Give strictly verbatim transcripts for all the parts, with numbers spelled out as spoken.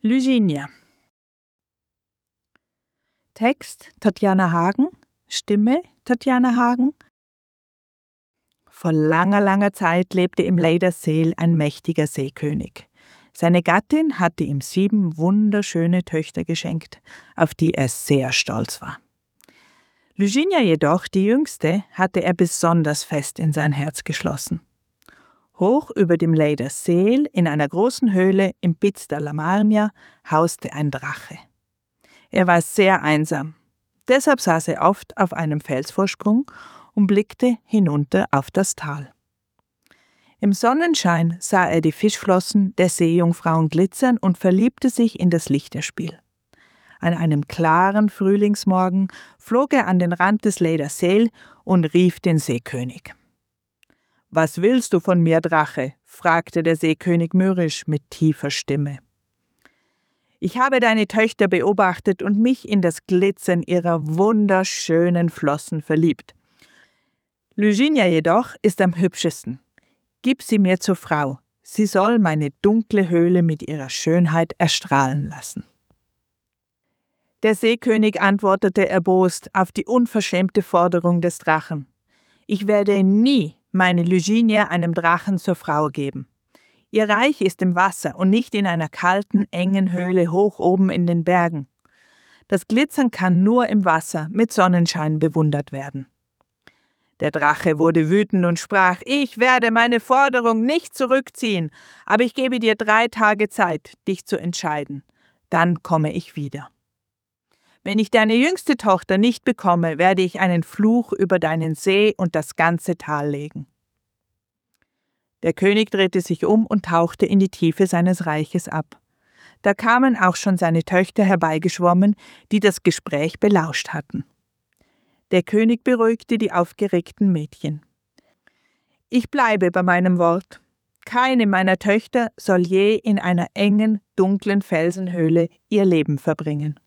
Lyginia. Text Tatjana Hagen, Stimme Tatjana Hagen. Vor langer, langer Zeit lebte im Leiderseel ein mächtiger Seekönig. Seine Gattin hatte ihm sieben wunderschöne Töchter geschenkt, auf die er sehr stolz war. Lyginia jedoch, die jüngste, hatte er besonders fest in sein Herz geschlossen. Hoch über dem Leiderseel, in einer großen Höhle im Piz della Marmia, hauste ein Drache. Er war sehr einsam. Deshalb saß er oft auf einem Felsvorsprung und blickte hinunter auf das Tal. Im Sonnenschein sah er die Fischflossen der Seejungfrauen glitzern und verliebte sich in das Lichterspiel. An einem klaren Frühlingsmorgen flog er an den Rand des Leiderseel und rief den Seekönig. »Was willst du von mir, Drache?« fragte der Seekönig mürrisch mit tiefer Stimme. »Ich habe deine Töchter beobachtet und mich in das Glitzern ihrer wunderschönen Flossen verliebt. Lyginia jedoch ist am hübschesten. Gib sie mir zur Frau. Sie soll meine dunkle Höhle mit ihrer Schönheit erstrahlen lassen.« Der Seekönig antwortete erbost auf die unverschämte Forderung des Drachen. »Ich werde nie meine Lyginia einem Drachen zur Frau geben. Ihr Reich ist im Wasser und nicht in einer kalten, engen Höhle hoch oben in den Bergen. Das Glitzern kann nur im Wasser mit Sonnenschein bewundert werden.« Der Drache wurde wütend und sprach, »Ich werde meine Forderung nicht zurückziehen, aber ich gebe dir drei Tage Zeit, dich zu entscheiden. Dann komme ich wieder. Wenn ich deine jüngste Tochter nicht bekomme, werde ich einen Fluch über deinen See und das ganze Tal legen.« Der König drehte sich um und tauchte in die Tiefe seines Reiches ab. Da kamen auch schon seine Töchter herbeigeschwommen, die das Gespräch belauscht hatten. Der König beruhigte die aufgeregten Mädchen. »Ich bleibe bei meinem Wort. Keine meiner Töchter soll je in einer engen, dunklen Felsenhöhle ihr Leben verbringen.«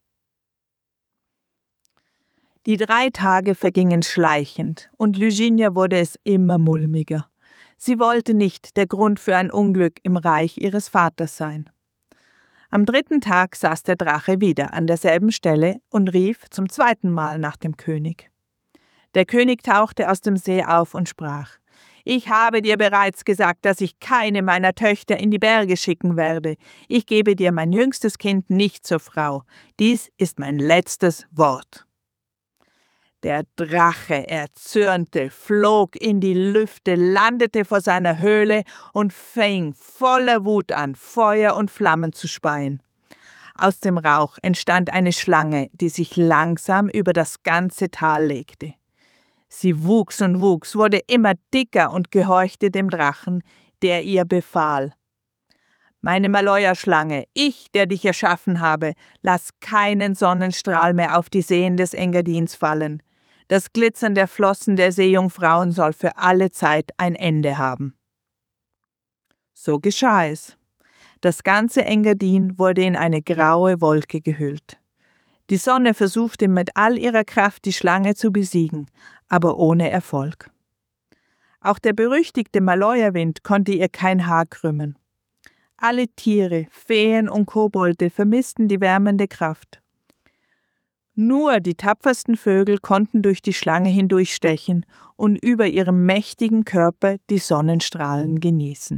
Die drei Tage vergingen schleichend, und Lyginia wurde es immer mulmiger. Sie wollte nicht der Grund für ein Unglück im Reich ihres Vaters sein. Am dritten Tag saß der Drache wieder an derselben Stelle und rief zum zweiten Mal nach dem König. Der König tauchte aus dem See auf und sprach, »Ich habe dir bereits gesagt, dass ich keine meiner Töchter in die Berge schicken werde. Ich gebe dir mein jüngstes Kind nicht zur Frau. Dies ist mein letztes Wort.« Der Drache erzürnte, flog in die Lüfte, landete vor seiner Höhle und fing voller Wut an, Feuer und Flammen zu speien. Aus dem Rauch entstand eine Schlange, die sich langsam über das ganze Tal legte. Sie wuchs und wuchs, wurde immer dicker und gehorchte dem Drachen, der ihr befahl. »Meine Maloja-Schlange, ich, der dich erschaffen habe, lass keinen Sonnenstrahl mehr auf die Seen des Engadins fallen. Das Glitzern der Flossen der Seejungfrauen soll für alle Zeit ein Ende haben.« So geschah es. Das ganze Engadin wurde in eine graue Wolke gehüllt. Die Sonne versuchte mit all ihrer Kraft die Schlange zu besiegen, aber ohne Erfolg. Auch der berüchtigte Maloja-Wind konnte ihr kein Haar krümmen. Alle Tiere, Feen und Kobolde vermissten die wärmende Kraft. Nur die tapfersten Vögel konnten durch die Schlange hindurchstechen und über ihrem mächtigen Körper die Sonnenstrahlen genießen.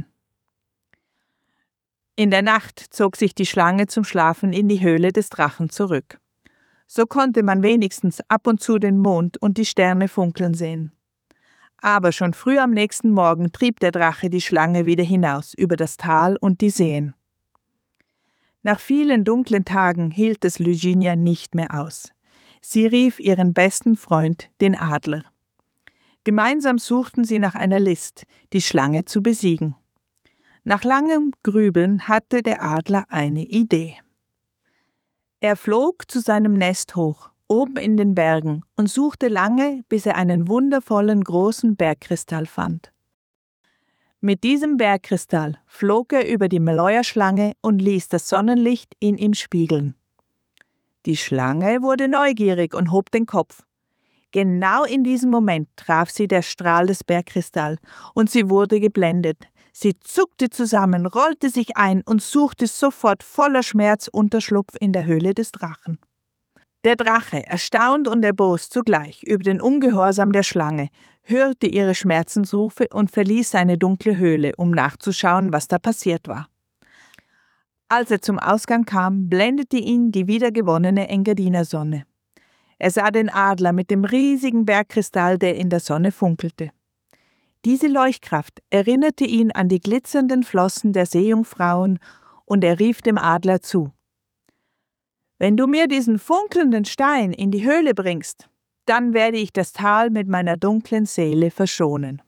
In der Nacht zog sich die Schlange zum Schlafen in die Höhle des Drachen zurück. So konnte man wenigstens ab und zu den Mond und die Sterne funkeln sehen. Aber schon früh am nächsten Morgen trieb der Drache die Schlange wieder hinaus über das Tal und die Seen. Nach vielen dunklen Tagen hielt es Lyginia nicht mehr aus. Sie rief ihren besten Freund, den Adler. Gemeinsam suchten sie nach einer List, die Schlange zu besiegen. Nach langem Grübeln hatte der Adler eine Idee. Er flog zu seinem Nest hoch, oben in den Bergen, und suchte lange, bis er einen wundervollen großen Bergkristall fand. Mit diesem Bergkristall flog er über die Maloja-Schlange und ließ das Sonnenlicht in ihm spiegeln. Die Schlange wurde neugierig und hob den Kopf. Genau in diesem Moment traf sie der Strahl des Bergkristall und sie wurde geblendet. Sie zuckte zusammen, rollte sich ein und suchte sofort voller Schmerz Unterschlupf in der Höhle des Drachen. Der Drache, erstaunt und erbost zugleich über den Ungehorsam der Schlange, hörte ihre Schmerzensrufe und verließ seine dunkle Höhle, um nachzuschauen, was da passiert war. Als er zum Ausgang kam, blendete ihn die wiedergewonnene Engadiner-Sonne. Er sah den Adler mit dem riesigen Bergkristall, der in der Sonne funkelte. Diese Leuchtkraft erinnerte ihn an die glitzernden Flossen der Seejungfrauen, und er rief dem Adler zu: »Wenn du mir diesen funkelnden Stein in die Höhle bringst, dann werde ich das Tal mit meiner dunklen Seele verschonen.«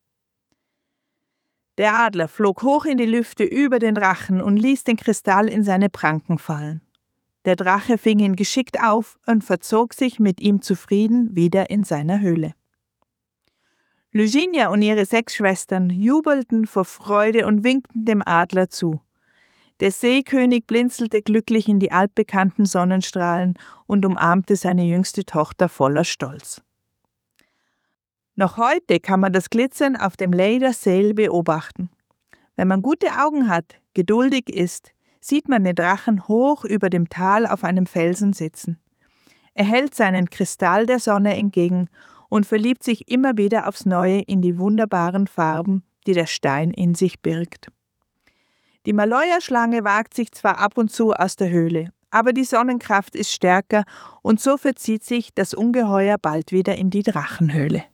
Der Adler flog hoch in die Lüfte über den Drachen und ließ den Kristall in seine Pranken fallen. Der Drache fing ihn geschickt auf und verzog sich mit ihm zufrieden wieder in seiner Höhle. Luginia und ihre sechs Schwestern jubelten vor Freude und winkten dem Adler zu. Der Seekönig blinzelte glücklich in die altbekannten Sonnenstrahlen und umarmte seine jüngste Tochter voller Stolz. Noch heute kann man das Glitzern auf dem Leyder Seel beobachten. Wenn man gute Augen hat, geduldig ist, sieht man den Drachen hoch über dem Tal auf einem Felsen sitzen. Er hält seinen Kristall der Sonne entgegen und verliebt sich immer wieder aufs Neue in die wunderbaren Farben, die der Stein in sich birgt. Die Maloja-Schlange wagt sich zwar ab und zu aus der Höhle, aber die Sonnenkraft ist stärker und so verzieht sich das Ungeheuer bald wieder in die Drachenhöhle.